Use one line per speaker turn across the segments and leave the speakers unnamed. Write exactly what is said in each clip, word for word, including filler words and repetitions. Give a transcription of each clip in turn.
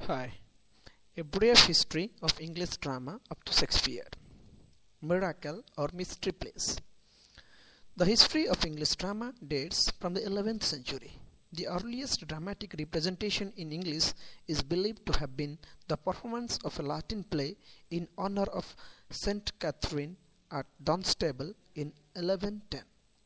Hi, a brief history of English drama up to Shakespeare. Miracle or mystery plays. The history of English drama dates from the eleventh century. The earliest dramatic representation in English is believed to have been the performance of a Latin play in honor of Saint Catherine at Dunstable in eleven ten.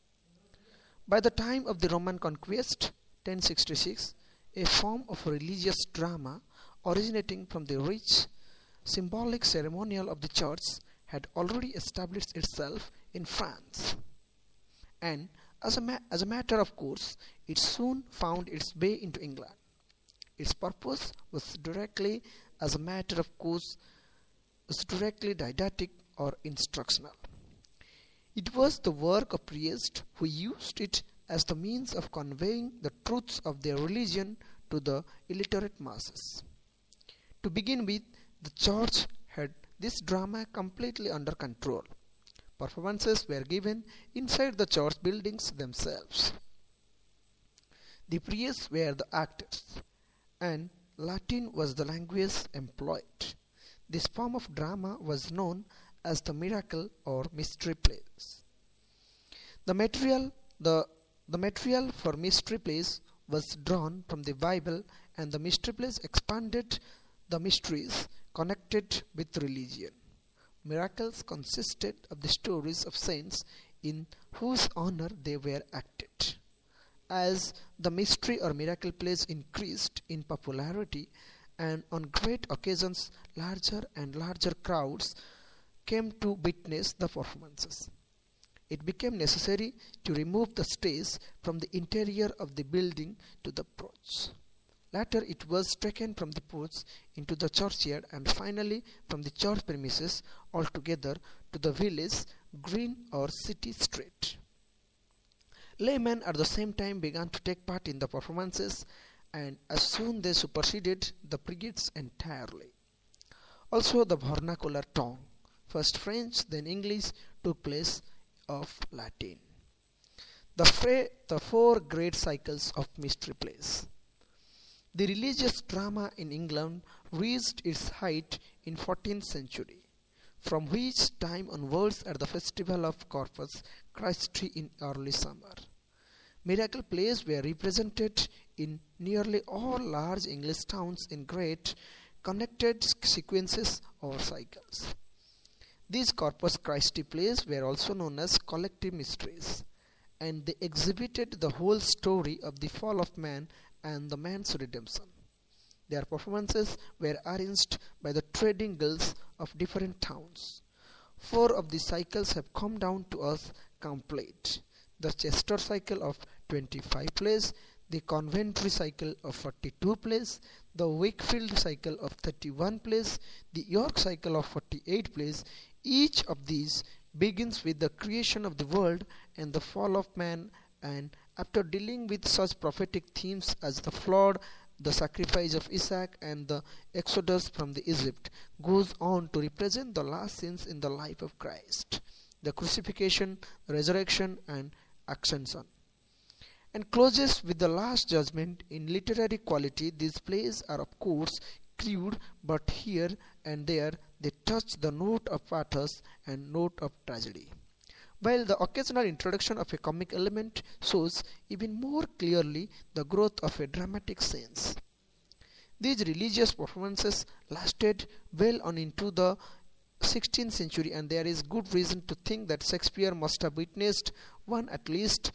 By the time of the Roman conquest, ten sixty-six, a form of religious drama originating from the rich, symbolic ceremonial of the church had already established itself in France. And as a, ma- as a matter of course, it soon found its way into England. Its purpose was directly, as a matter of course, was directly didactic or instructional. It was the work of priests who used it as the means of conveying the truths of their religion to the illiterate masses. To begin with, the church had this drama completely under control. Performances were given inside the church buildings themselves. The priests were the actors, and Latin was the language employed. This form of drama was known as the miracle or mystery plays. The material, the, the material for mystery plays was drawn from the Bible, and the mystery plays expanded the mysteries connected with religion. Miracles consisted of the stories of saints in whose honor they were acted. As the mystery or miracle plays increased in popularity, and on great occasions larger and larger crowds came to witness the performances, it became necessary to remove the stage from the interior of the building to the porch. Later it was taken from the porch into the churchyard, and finally from the church premises altogether to the village green or city street. Laymen at the same time began to take part in the performances, and as soon they superseded the priests entirely. Also the vernacular tongue, first French then English, took place of Latin. The, fra- the four great cycles of mystery plays. The religious drama in England reached its height in fourteenth century, from which time onwards at the festival of Corpus Christi in early summer. Miracle plays were represented in nearly all large English towns in great connected sequences or cycles. These Corpus Christi plays were also known as collective mysteries, and they exhibited the whole story of the fall of man and the man's redemption. Their performances were arranged by the trading guilds of different towns. Four of the cycles have come down to us complete: the Chester cycle of twenty-five plays, the Coventry cycle of forty-two plays, the Wakefield cycle of thirty-one plays, the York cycle of forty-eight plays. Each of these begins with the creation of the world and the fall of man, and after dealing with such prophetic themes as the flood, the sacrifice of Isaac, and the exodus from the Egypt, goes on to represent the last scenes in the life of Christ, the crucifixion, resurrection, and ascension, and closes with the last judgment. In literary quality, these plays are of course crude, but here and there they touch the note of pathos and note of tragedy, while the occasional introduction of a comic element shows even more clearly the growth of a dramatic sense. These religious performances lasted well on into the sixteenth century, and there is good reason to think that Shakespeare must have witnessed one at least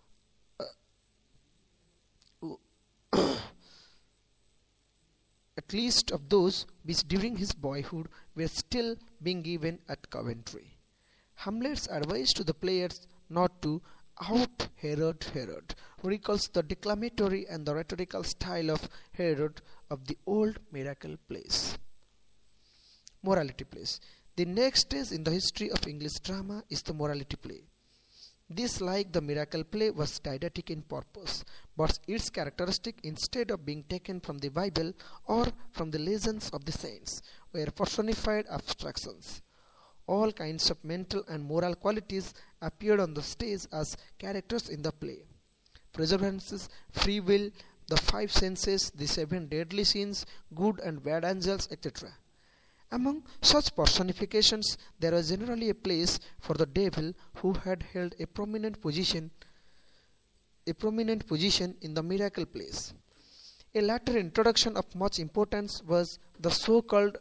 uh, at least of those which during his boyhood were still being given at Coventry. Hamlet's advice to the players not to out Herod Herod recalls the declamatory and the rhetorical style of Herod of the old miracle plays. Morality plays. The next stage in the history of English drama is the morality play. This, like the miracle play, was didactic in purpose, but its characteristic, instead of being taken from the Bible or from the legends of the saints, were personified abstractions. All kinds of mental and moral qualities appeared on the stage as characters in the play. Perseverance, free will, the five senses, the seven deadly sins, good and bad angels, et cetera. Among such personifications, there was generally a place for the devil, who had held a prominent position, a prominent position in the miracle place. A later introduction of much importance was the so-called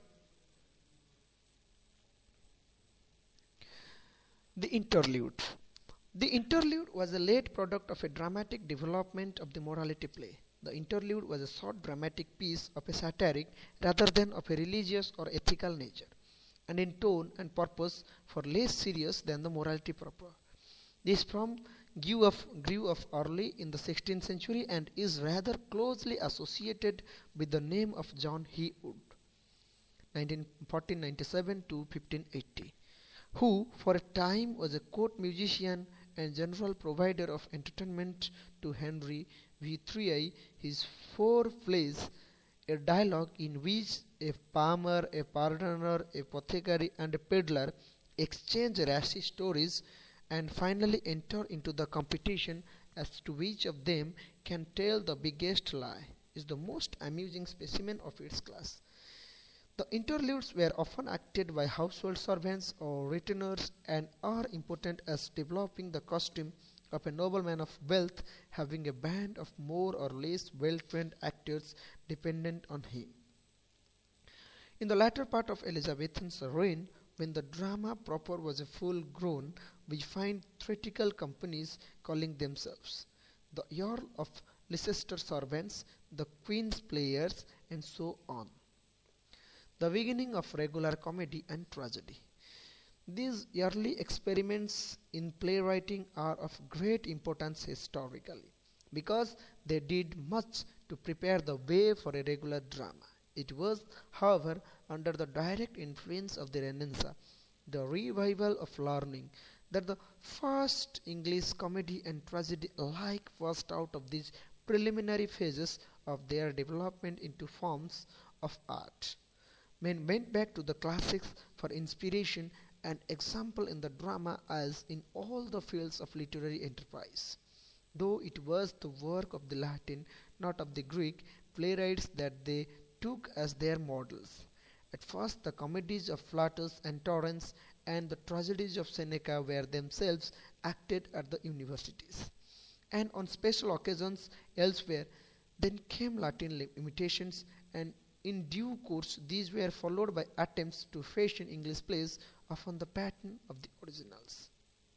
the interlude. The interlude was a late product of a dramatic development of the morality play. The interlude was a short dramatic piece of a satiric rather than of a religious or ethical nature, and in tone and purpose for less serious than the morality proper. This form grew of, grew of early in the sixteenth century and is rather closely associated with the name of John Heywood, fourteen ninety-seven to fifteen eighty, who for a time was a court musician and general provider of entertainment to Henry the third. His four plays, a dialogue in which a palmer, a pardoner, a apothecary, and a peddler exchange racy stories and finally enter into the competition as to which of them can tell the biggest lie, is the most amusing specimen of its class. The interludes were often acted by household servants or retainers and are important as developing the costume of a nobleman of wealth having a band of more or less well-trained actors dependent on him. In the latter part of Elizabethan's reign, when the drama proper was a full grown, we find theatrical companies calling themselves the Earl of Leicester servants, the Queen's players, and so on. The beginning of regular comedy and tragedy. These early experiments in playwriting are of great importance historically, because they did much to prepare the way for a regular drama. It was, however, under the direct influence of the Renaissance, the revival of learning, that the first English comedy and tragedy alike burst out of these preliminary phases of their development into forms of art. Men went back to the classics for inspiration and example in the drama as in all the fields of literary enterprise. Though it was the work of the Latin, not of the Greek, playwrights that they took as their models. At first the comedies of Plautus and Terence and the tragedies of Seneca were themselves acted at the universities, and on special occasions elsewhere. Then came Latin imitations, and in due course these were followed by attempts to fashion English plays upon the pattern of the originals.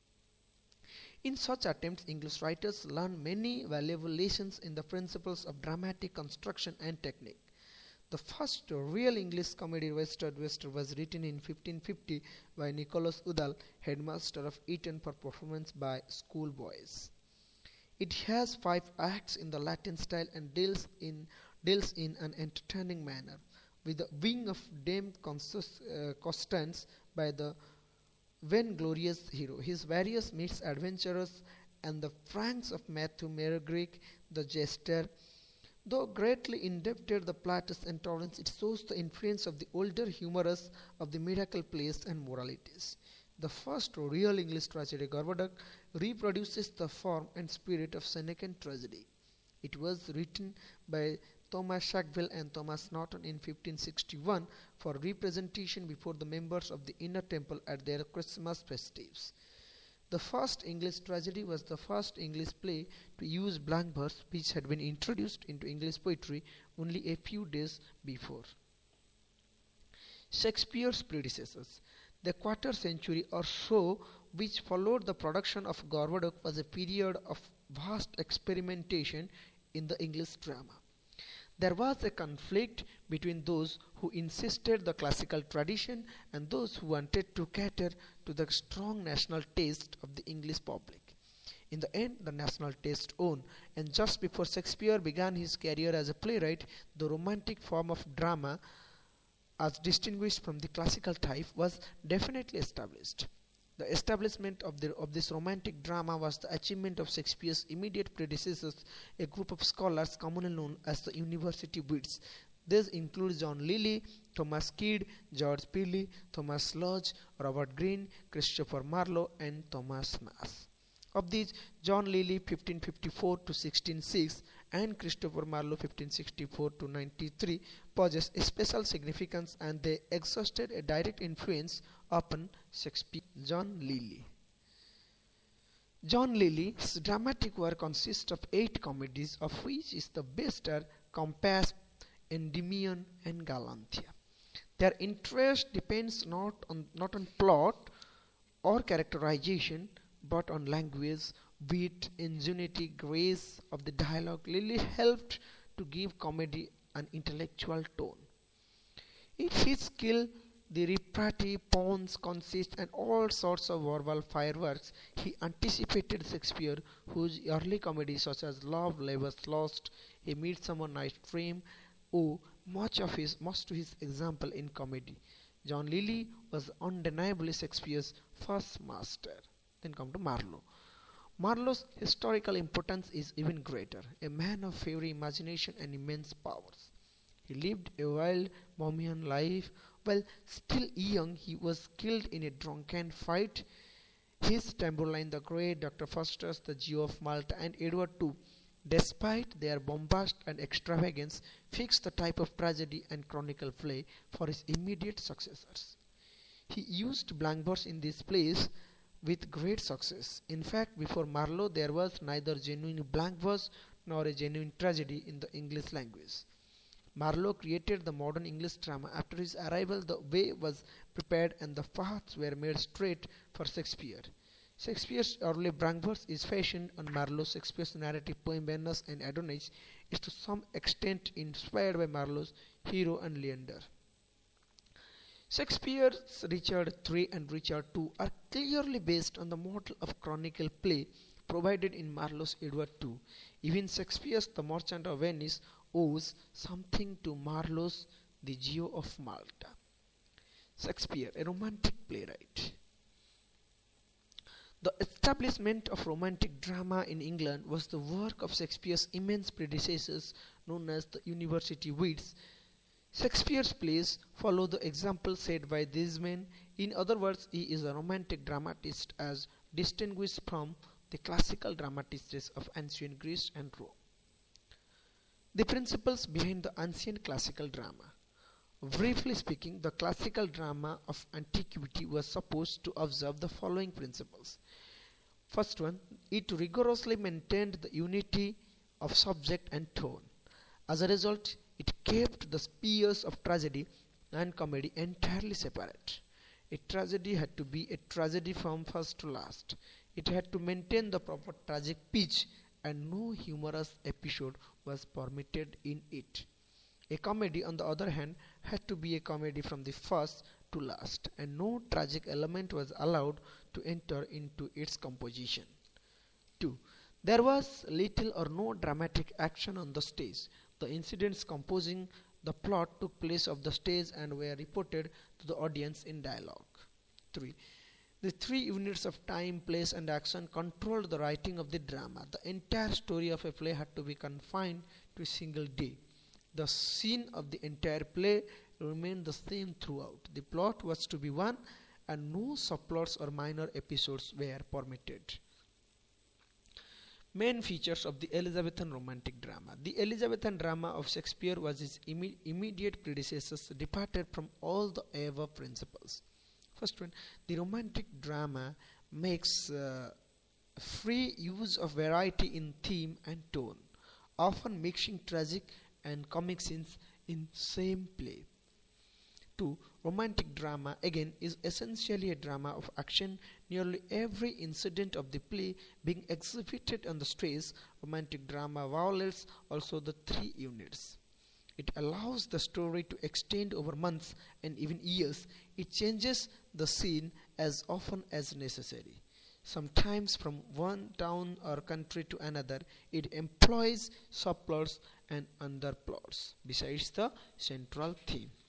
In such attempts, English writers learned many valuable lessons in the principles of dramatic construction and technique. The first real English comedy, Wester Wester, was written in fifteen fifty by Nicholas Udall, headmaster of Eton, for performance by schoolboys. It has five acts in the Latin style and deals in deals in an entertaining manner with the wing of Dame uh, Constance by the vainglorious hero, his various misadventures, and the pranks of Matthew Merrick, the jester. Though greatly indebted to Plautus and Terence, it shows the influence of the older humorous of the miracle plays and moralities. The first real English tragedy, Gorboduc, reproduces the form and spirit of Senecan tragedy. It was written by Thomas Sackville and Thomas Norton in fifteen sixty-one for representation before the members of the Inner Temple at their Christmas festives. The first English tragedy was the first English play to use blank verse, which had been introduced into English poetry only a few days before. Shakespeare's predecessors. The quarter century or so which followed the production of Gorboduc was a period of vast experimentation in the English drama. There was a conflict between those who insisted the classical tradition and those who wanted to cater to the strong national taste of the English public. In the end, the national taste won, and just before Shakespeare began his career as a playwright, the romantic form of drama, as distinguished from the classical type, was definitely established. The establishment of, the, of this romantic drama was the achievement of Shakespeare's immediate predecessors, a group of scholars commonly known as the University Wits. This includes John Lilly, Thomas Kidd, George Peele, Thomas Lodge, Robert Greene, Christopher Marlowe, and Thomas Nash. Of these, John Lilly fifteen fifty-four to sixteen oh six and Christopher Marlowe fifteen sixty-four to ninety-three possess a special significance, and they exerted a direct influence upon Shakespeare. John Lyly. John Lyly's dramatic work consists of eight comedies, of which is the best are Compass, Endymion, and Galantia. Their interest depends not on not on plot or characterization, but on language, wit, ingenuity, grace of the dialogue. Lyly helped to give comedy an intellectual tone. In his skill, the repartee, puns, conceit, and all sorts of verbal fireworks, he anticipated Shakespeare, whose early comedies such as Love, Labour's Lost, A Midsummer Night's Dream owe much of his much to his example in comedy. John Lyly was undeniably Shakespeare's first master. Then come to Marlowe. Marlowe's historical importance is even greater, a man of fiery imagination and immense powers. He lived a wild bohemian life. While still young, he was killed in a drunken fight. His Tamburlaine the Great, Doctor Faustus, the Jew of Malta, and Edward the Second, despite their bombast and extravagance, fixed the type of tragedy and chronicle play for his immediate successors. He used blank verse in this plays with great success. In fact, before Marlowe, there was neither genuine blank verse nor a genuine tragedy in the English language. Marlowe created the modern English drama. After his arrival, the way was prepared and the paths were made straight for Shakespeare. Shakespeare's early blank verse is fashioned on Marlowe. Shakespeare's narrative poem Venus and Adonis is to some extent inspired by Marlowe's Hero and Leander. Shakespeare's Richard the Third and Richard the Second are clearly based on the model of chronicle play provided in Marlowe's Edward the Second. Even Shakespeare's The Merchant of Venice owes something to Marlowe's The Jew of Malta. Shakespeare, a romantic playwright. The establishment of romantic drama in England was the work of Shakespeare's immense predecessors known as the University wits. Shakespeare's plays follow the example set by these men. In other words, he is a romantic dramatist as distinguished from the classical dramatists of ancient Greece and Rome. The principles behind the ancient classical drama. Briefly speaking, the classical drama of antiquity was supposed to observe the following principles. First one, it rigorously maintained the unity of subject and tone. As a result, it kept the spheres of tragedy and comedy entirely separate. A tragedy had to be a tragedy from first to last. It had to maintain the proper tragic pitch, and no humorous episode was permitted in it. A comedy, on the other hand, had to be a comedy from the first to last, and no tragic element was allowed to enter into its composition. two. There was little or no dramatic action on the stage. The incidents composing the plot took place off the stage and were reported to the audience in dialogue. three. The three units of time, place, and action controlled the writing of the drama. The entire story of a play had to be confined to a single day. The scene of the entire play remained the same throughout. The plot was to be one, and no subplots or minor episodes were permitted. Main features of the Elizabethan romantic drama. The Elizabethan drama of Shakespeare was his imme immediate predecessors, departed from all the above principles. First one, the romantic drama makes uh, free use of variety in theme and tone, often mixing tragic and comic scenes in same play. two. Romantic drama again is essentially a drama of action, nearly every incident of the play being exhibited on the stage. Romantic drama violates also the three units. It allows the story to extend over months and even years. It changes the scene as often as necessary. Sometimes from one town or country to another. It employs subplots and underplots besides the central theme.